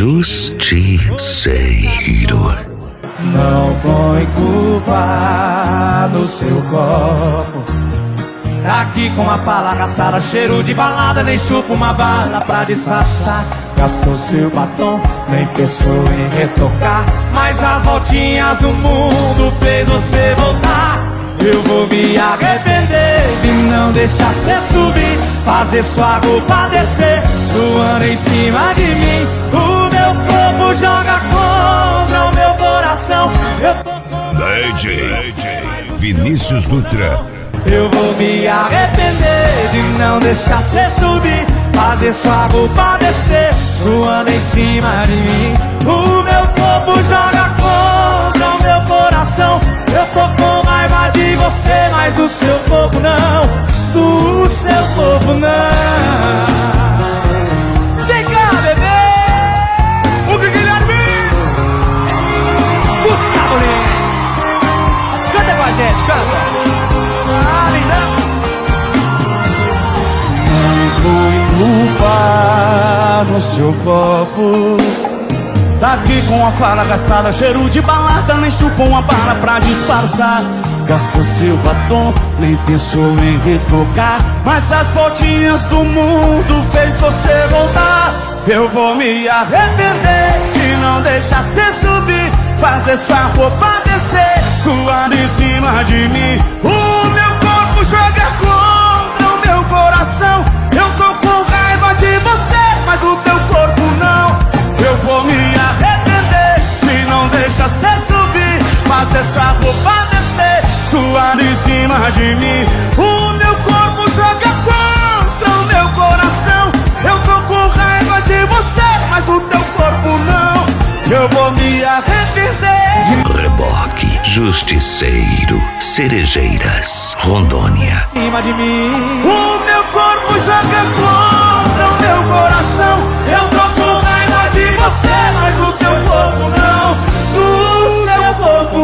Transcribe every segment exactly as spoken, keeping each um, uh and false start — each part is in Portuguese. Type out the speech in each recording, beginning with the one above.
Justiceiro. Não põe culpa no seu copo. Tá aqui com a pala gastada, cheiro de balada, nem chupa uma bala pra disfarçar. Gastou seu batom, nem pensou em retocar, mas as voltinhas do mundo fez você voltar. Eu vou me arrepender de não deixar cê subir, fazer sua roupa descer, suando em cima de mim. O meu corpo joga contra o meu coração. Eu tô com D J Vinícius Dutra. Eu vou me arrepender de não deixar cê subir, fazer sua roupa descer, suando em cima de mim. O meu corpo joga contra o meu coração. Eu tô com raiva de você, mas do seu corpo não, do seu corpo não. Vem cá, bebê! O Guilherme! Gustavo Lima! Canta com a gente, canta! Culpa no seu copo. Tá aqui com a fala gastada, cheiro de balada, nem chupou uma bala pra disfarçar. Gastou seu batom, nem pensou em retocar, mas as voltinhas do mundo fez você voltar. Eu vou me arrepender de não deixar cê subir, fazer sua roupa descer, suando em cima de mim. O meu corpo joga contra o meu coração. Eu tô com raiva de você, mas o teu corpo não. Eu vou me arrepender de não deixar cê subir, fazer sua roupa descer, suando em cima de mim. O meu corpo joga contra o meu coração. Eu tô com raiva de você, mas o teu corpo não. Eu vou me arrepender de... Reboque, Justiceiro, Cerejeiras, Rondônia. Em cima de mim. O meu corpo joga contra o meu coração. Eu tô com raiva de você, mas o seu corpo não, do seu corpo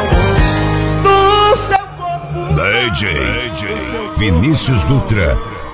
não, do seu corpo não. D J Vinícius Dutra.